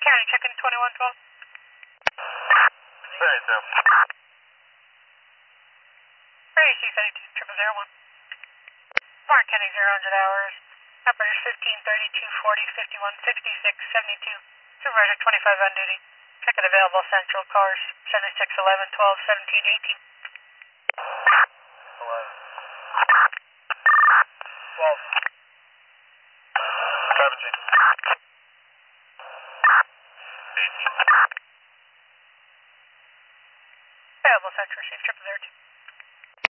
County, check in 2112. Very true. 3692, 0001. Mark County, 0 hours. Operators 15, 32, 40, 51, 66, 72. Supervisor 25 on duty. Check in available central cars 76, 11, 12, 17, 18. 11. 12. 17. 18. Available central, receive 0002.